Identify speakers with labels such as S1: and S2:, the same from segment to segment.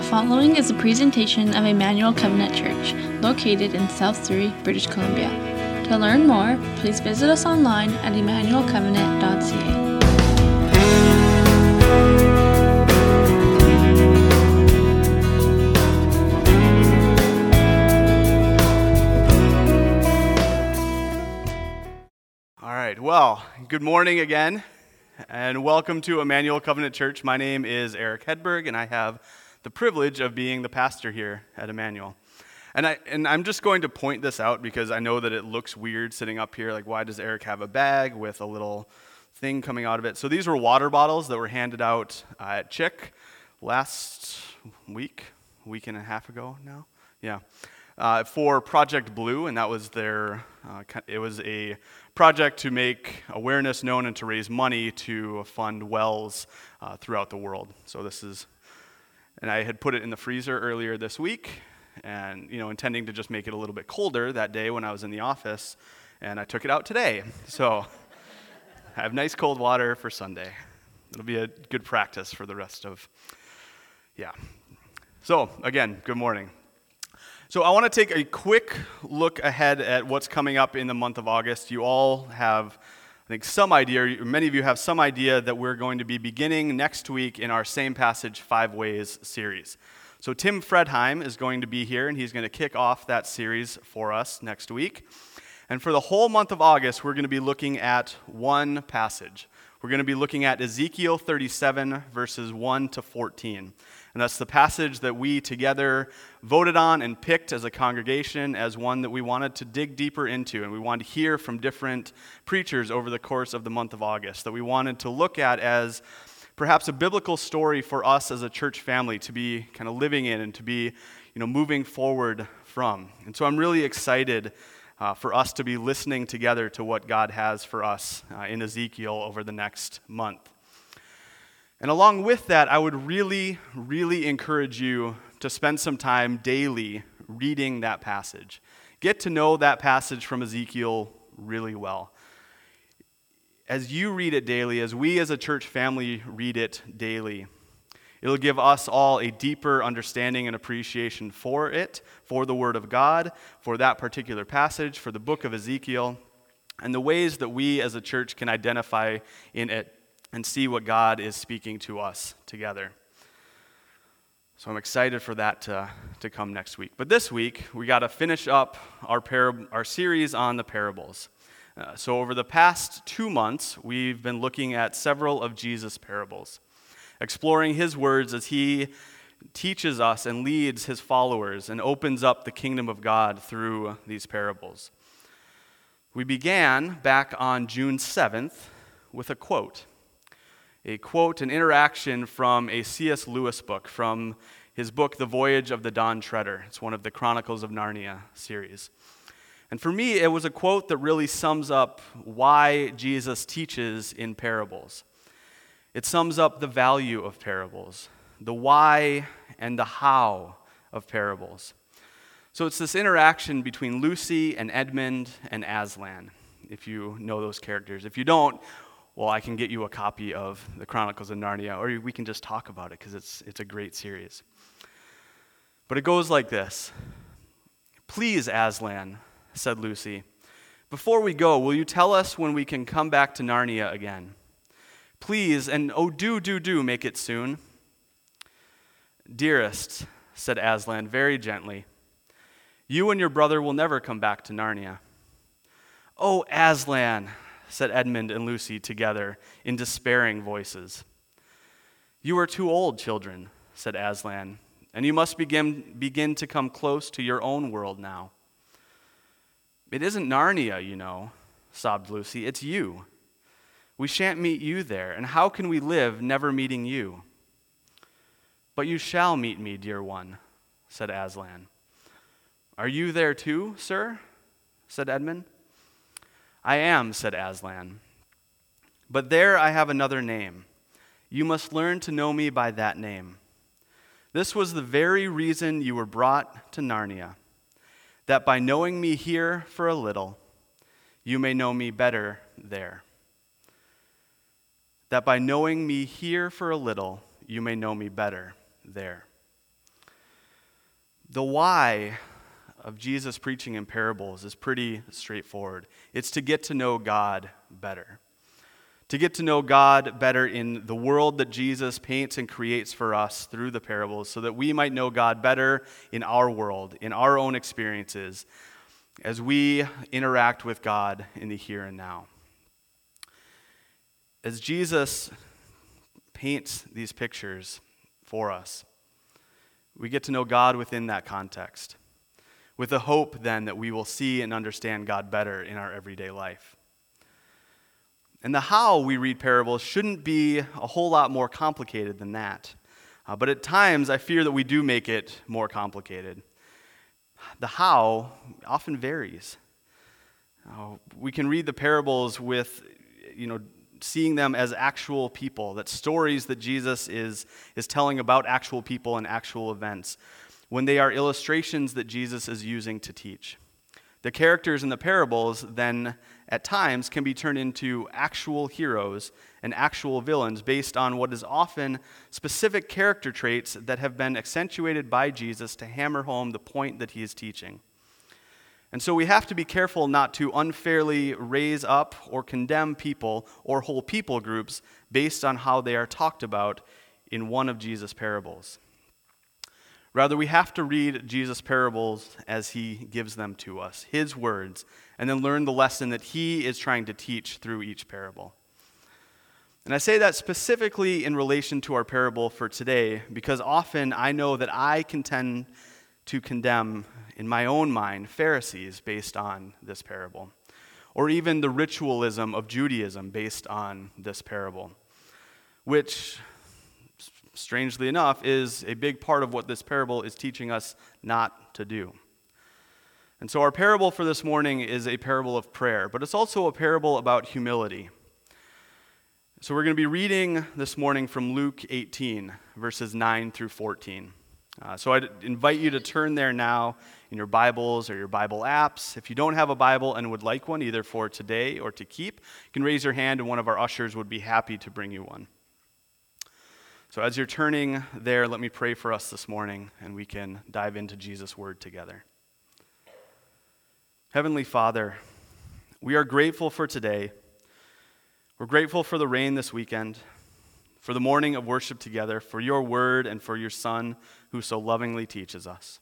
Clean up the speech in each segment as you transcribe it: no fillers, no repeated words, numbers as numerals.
S1: following is a presentation of Emmanuel Covenant Church, located in South Surrey, British Columbia. To learn more, please visit us online at emmanuelcovenant.ca.
S2: All right, well, good morning again, and welcome to Emmanuel Covenant Church. My name is Eric Hedberg, and I have the privilege of being the pastor here at Emmanuel. And I'm just going to point this out because I know that it looks weird sitting up here. Like, why does Eric have a bag with a little thing coming out of it? So these were water bottles that were handed out at Chick last week and a half ago now. Yeah. For Project Blue, and that was it was a project to make awareness known and to raise money to fund wells throughout the world. So and I had put it in the freezer earlier this week, and intending to just make it a little bit colder that day when I was in the office, and I took it out today. So I have nice cold water for Sunday. It'll be a good practice for the rest of, So again, good morning. So I want to take a quick look ahead at what's coming up in the month of August. You all have, I think, some idea, many of you have some idea that we're going to be beginning next week in our Same Passage 5 Ways series. So Tim Fredheim is going to be here, and he's going to kick off that series for us next week. And for the whole month of August, we're going to be looking at one passage. We're going to be looking at Ezekiel 37, verses 1 to 14. And that's the passage that we together voted on and picked as a congregation as one that we wanted to dig deeper into, and we wanted to hear from different preachers over the course of the month of August, that we wanted to look at as perhaps a biblical story for us as a church family to be kind of living in and to be moving forward from. And so I'm really excited for us to be listening together to what God has for us in Ezekiel over the next month. And along with that, I would really, really encourage you to spend some time daily reading that passage. Get to know that passage from Ezekiel really well. As you read it daily, as we as a church family read it daily, it'll give us all a deeper understanding and appreciation for it, for the Word of God, for that particular passage, for the book of Ezekiel, and the ways that we as a church can identify in it and see what God is speaking to us together. So I'm excited for that to come next week. But this week, we got to finish up our series on the parables. So over the past 2 months, we've been looking at several of Jesus' parables, exploring his words as he teaches us and leads his followers and opens up the kingdom of God through these parables. We began back on June 7th with a quote, an interaction from a C.S. Lewis book, from his book, The Voyage of the Dawn Treader. It's one of the Chronicles of Narnia series. And for me, it was a quote that really sums up why Jesus teaches in parables. It sums up the value of parables, the why and the how of parables. So it's this interaction between Lucy and Edmund and Aslan, if you know those characters. If you don't, well, I can get you a copy of the Chronicles of Narnia, or we can just talk about it because it's a great series. But it goes like this. "Please, Aslan," said Lucy, "before we go, will you tell us when we can come back to Narnia again? Please, and oh, do make it soon." "Dearest," said Aslan very gently, "you and your brother will never come back to Narnia." "Oh, Aslan," said Edmund and Lucy together in despairing voices. "You are too old, children," said Aslan, "and you must begin to come close to your own world now." "It isn't Narnia, sobbed Lucy. "It's you. We shan't meet you there, and how can we live never meeting you?" "But you shall meet me, dear one," said Aslan. "Are you there too, sir?" said Edmund. "I am," said Aslan. "But there I have another name. You must learn to know me by that name. This was the very reason you were brought to Narnia, that by knowing me here for a little, you may know me better there. That by knowing me here for a little, you may know me better there." The why of Jesus preaching in parables is pretty straightforward. It's to get to know God better. To get to know God better in the world that Jesus paints and creates for us through the parables, so that we might know God better in our world, in our own experiences, as we interact with God in the here and now. As Jesus paints these pictures for us, we get to know God within that context, with the hope then that we will see and understand God better in our everyday life. And the how we read parables shouldn't be a whole lot more complicated than that. But at times, I fear that we do make it more complicated. The how often varies. We can read the parables with, seeing them as actual people, that stories that Jesus is telling about actual people and actual events, when they are illustrations that Jesus is using to teach. The characters in the parables then, at times, can be turned into actual heroes and actual villains based on what is often specific character traits that have been accentuated by Jesus to hammer home the point that he is teaching. And so we have to be careful not to unfairly raise up or condemn people or whole people groups based on how they are talked about in one of Jesus' parables. Rather, we have to read Jesus' parables as he gives them to us, his words, and then learn the lesson that he is trying to teach through each parable. And I say that specifically in relation to our parable for today, because often I know that I can tend to condemn, in my own mind, Pharisees based on this parable, or even the ritualism of Judaism based on this parable, which, strangely enough, is a big part of what this parable is teaching us not to do. And so our parable for this morning is a parable of prayer, but it's also a parable about humility. So we're going to be reading this morning from Luke 18, verses 9 through 14. So I'd invite you to turn there now in your Bibles or your Bible apps. If you don't have a Bible and would like one, either for today or to keep, you can raise your hand and one of our ushers would be happy to bring you one. So as you're turning there, let me pray for us this morning, and we can dive into Jesus' word together. Heavenly Father, we are grateful for today. We're grateful for the rain this weekend, for the morning of worship together, for your word and for your Son who so lovingly teaches us.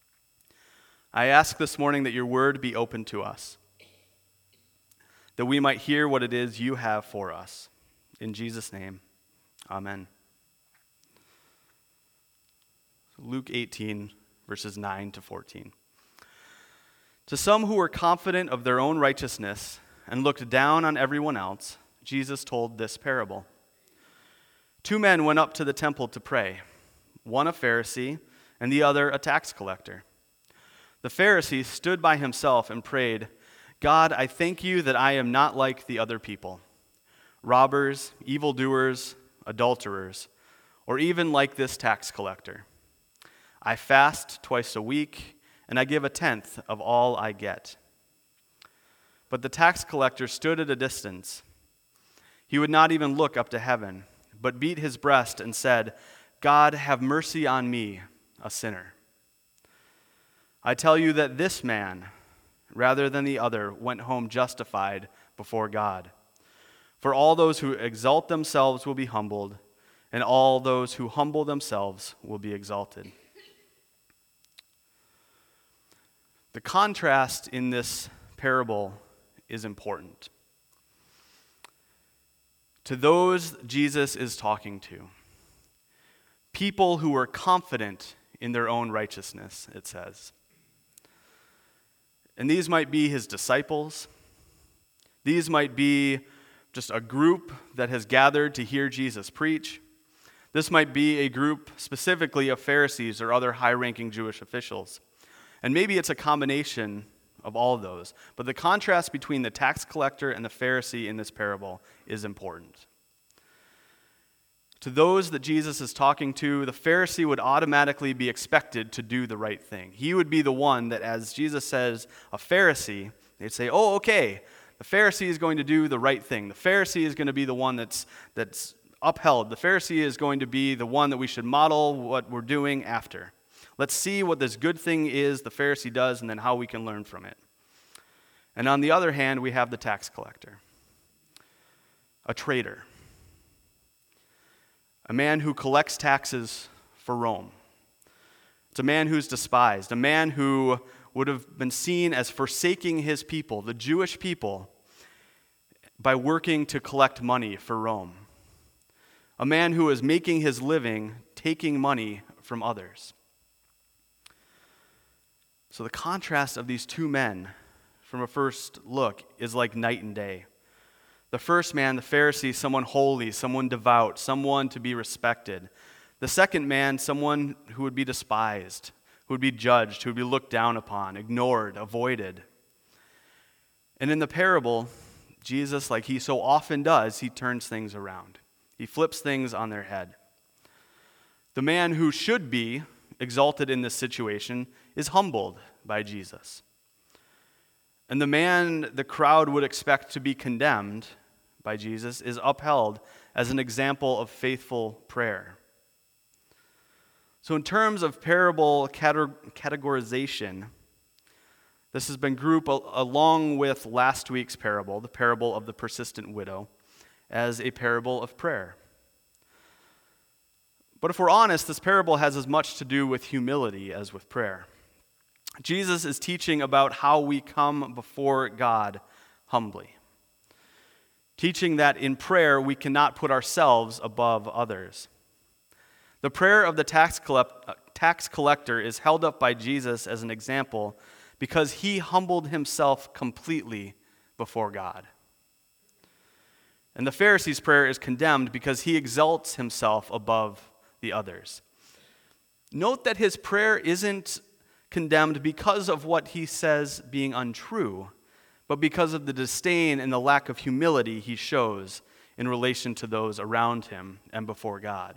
S2: I ask this morning that your word be open to us, that we might hear what it is you have for us. In Jesus' name, amen. Luke 18, verses 9 to 14. To some who were confident of their own righteousness and looked down on everyone else, Jesus told this parable. 2 men went up to the temple to pray, one a Pharisee and the other a tax collector. The Pharisee stood by himself and prayed, "God, I thank you that I am not like the other people, robbers, evildoers, adulterers, or even like this tax collector. I fast twice a week, and I give 1/10 of all I get." But the tax collector stood at a distance. He would not even look up to heaven, but beat his breast and said, "God, have mercy on me, a sinner." I tell you that this man, rather than the other, went home justified before God. For all those who exalt themselves will be humbled, and all those who humble themselves will be exalted. The contrast in this parable is important. To those Jesus is talking to, people who were confident in their own righteousness, it says. And these might be his disciples. These might be just a group that has gathered to hear Jesus preach. This might be a group specifically of Pharisees or other high-ranking Jewish officials. And maybe it's a combination of all of those. But the contrast between the tax collector and the Pharisee in this parable is important. To those that Jesus is talking to, the Pharisee would automatically be expected to do the right thing. He would be the one that, as Jesus says, a Pharisee, they'd say, "Oh, okay, the Pharisee is going to do the right thing. The Pharisee is going to be the one that's upheld. The Pharisee is going to be the one that we should model what we're doing after." Let's see what this good thing is the Pharisee does and then how we can learn from it. And on the other hand, we have the tax collector, a traitor, a man who collects taxes for Rome. It's a man who's despised, a man who would have been seen as forsaking his people, the Jewish people, by working to collect money for Rome. A man who is making his living taking money from others. So the contrast of these two men from a first look is like night and day. The first man, the Pharisee, someone holy, someone devout, someone to be respected. The second man, someone who would be despised, who would be judged, who would be looked down upon, ignored, avoided. And in the parable, Jesus, like he so often does, he turns things around. He flips things on their head. The man who should be exalted in this situation is humbled by Jesus. And the man the crowd would expect to be condemned by Jesus is upheld as an example of faithful prayer. So in terms of parable categorization, this has been grouped along with last week's parable, the parable of the persistent widow, as a parable of prayer. But if we're honest, this parable has as much to do with humility as with prayer. Jesus is teaching about how we come before God humbly, teaching that in prayer we cannot put ourselves above others. The prayer of the tax collector is held up by Jesus as an example because he humbled himself completely before God. And the Pharisee's prayer is condemned because he exalts himself above the others. Note that his prayer isn't condemned because of what he says being untrue, but because of the disdain and the lack of humility he shows in relation to those around him and before God.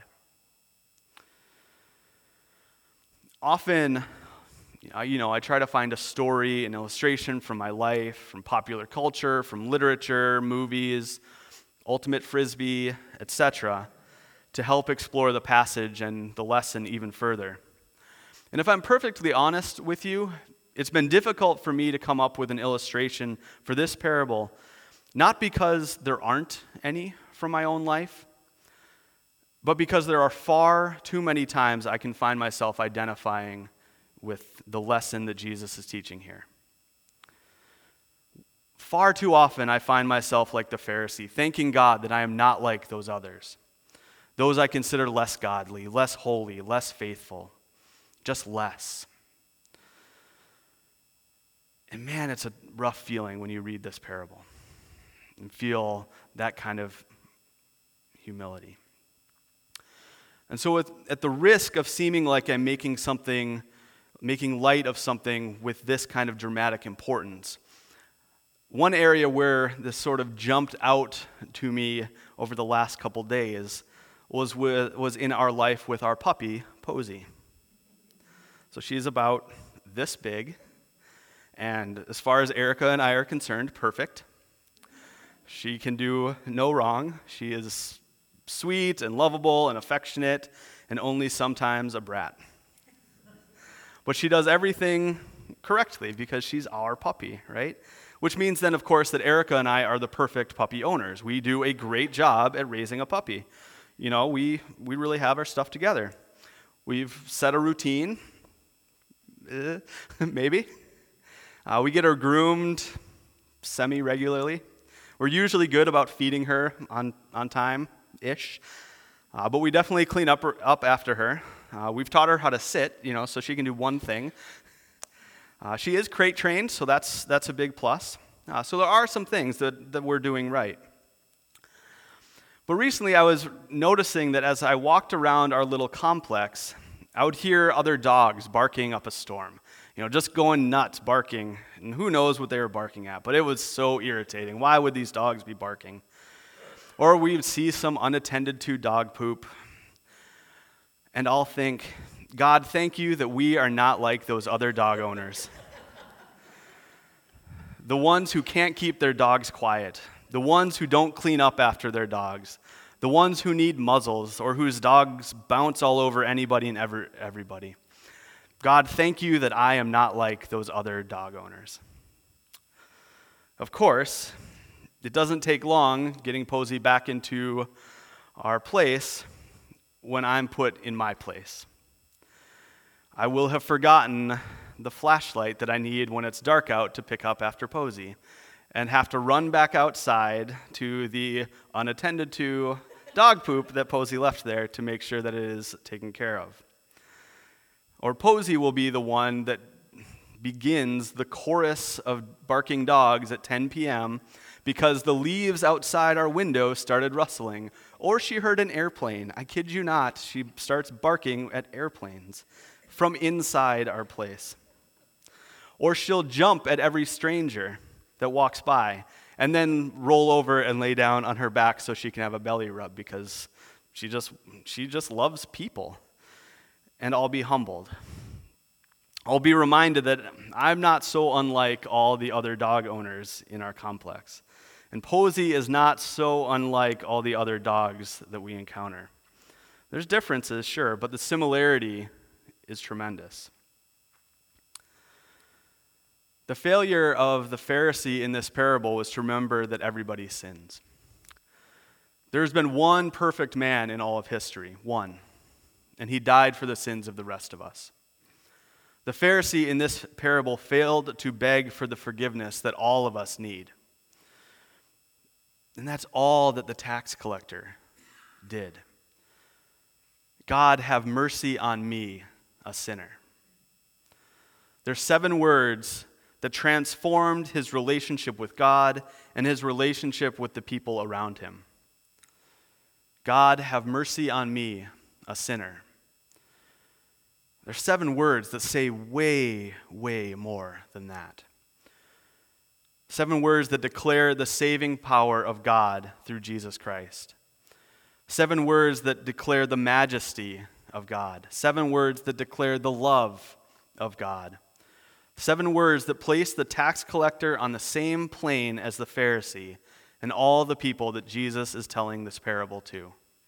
S2: Often, I try to find a story, an illustration from my life, from popular culture, from literature, movies, ultimate frisbee, etc., to help explore the passage and the lesson even further. And if I'm perfectly honest with you, it's been difficult for me to come up with an illustration for this parable, not because there aren't any from my own life, but because there are far too many times I can find myself identifying with the lesson that Jesus is teaching here. Far too often I find myself like the Pharisee, thanking God that I am not like those others, those I consider less godly, less holy, less faithful, just less. And man, it's a rough feeling when you read this parable and feel that kind of humility. And so at the risk of seeming like I'm making light of something with this kind of dramatic importance, one area where this sort of jumped out to me over the last couple days was in our life with our puppy, Posey. So she's about this big, and as far as Erica and I are concerned, perfect. She can do no wrong. She is sweet and lovable and affectionate, and only sometimes a brat. But she does everything correctly because she's our puppy, right? Which means then, of course, that Erica and I are the perfect puppy owners. We do a great job at raising a puppy. We really have our stuff together. We've set a routine, maybe. We get her groomed semi-regularly. We're usually good about feeding her on time-ish, but we definitely clean up after her. We've taught her how to sit, so she can do one thing. She is crate trained, so that's a big plus. So there are some things that we're doing right. But recently I was noticing that as I walked around our little complex, I would hear other dogs barking up a storm. Just going nuts, barking, and who knows what they were barking at, but it was so irritating. Why would these dogs be barking? Or we would see some unattended to dog poop, and I'll think, God, thank you that we are not like those other dog owners. The ones who can't keep their dogs quiet, the ones who don't clean up after their dogs, the ones who need muzzles or whose dogs bounce all over anybody and everybody. God, thank you that I am not like those other dog owners. Of course, it doesn't take long getting Posey back into our place when I'm put in my place. I will have forgotten the flashlight that I need when it's dark out to pick up after Posey, and have to run back outside to the unattended to dog poop that Posey left there to make sure that it is taken care of. Or Posey will be the one that begins the chorus of barking dogs at 10 p.m. because the leaves outside our window started rustling. Or she heard an airplane. I kid you not, she starts barking at airplanes from inside our place. Or she'll jump at every stranger that walks by and then roll over and lay down on her back so she can have a belly rub because she just loves people. And I'll be humbled. I'll be reminded that I'm not so unlike all the other dog owners in our complex. And Posey is not so unlike all the other dogs that we encounter. There's differences, sure, but the similarity is tremendous. The failure of the Pharisee in this parable was to remember that everybody sins. There's been one perfect man in all of history, one, and he died for the sins of the rest of us. The Pharisee in this parable failed to beg for the forgiveness that all of us need. And that's all that the tax collector did. God, have mercy on me, a sinner. There's 7 words that transformed his relationship with God and his relationship with the people around him. God, have mercy on me, a sinner. There's 7 words that say way, way more than that. 7 words that declare the saving power of God through Jesus Christ. 7 words that declare the majesty of God. 7 words that declare the love of God. 7 words that place the tax collector on the same plane as the Pharisee and all the people that Jesus is telling this parable to.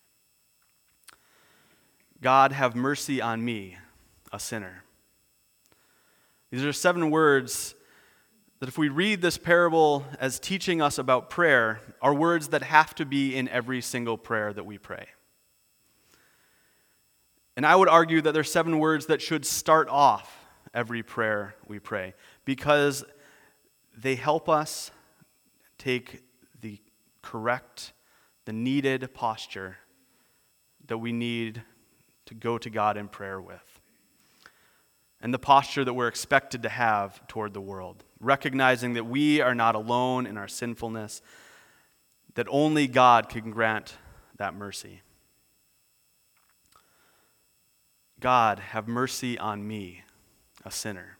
S2: God, have mercy on me, a sinner. These are 7 words that if we read this parable as teaching us about prayer, are words that have to be in every single prayer that we pray. And I would argue that there's 7 words that should start off every prayer we pray, because they help us take the correct, the needed posture that we need to go to God in prayer with. And the posture that we're expected to have toward the world, recognizing that we are not alone in our sinfulness, that only God can grant that mercy. God, have mercy on me, a sinner.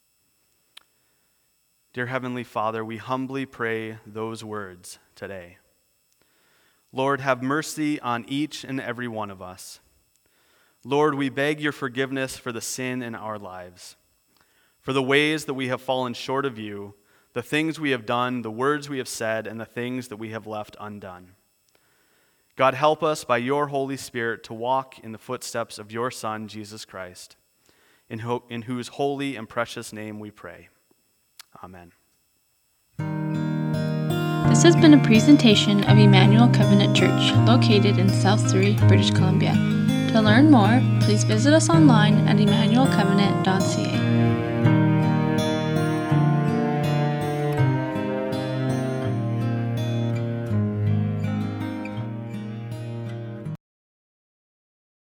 S2: Dear Heavenly Father, we humbly pray those words today. Lord, have mercy on each and every one of us. Lord, we beg your forgiveness for the sin in our lives, for the ways that we have fallen short of you, the things we have done, the words we have said, and the things that we have left undone. God, help us by your Holy Spirit to walk in the footsteps of your Son, Jesus Christ, in whose holy and precious name we pray. Amen.
S1: This has been a presentation of Emmanuel Covenant Church, located in South Surrey, British Columbia. To learn more, please visit us online at emmanuelcovenant.ca.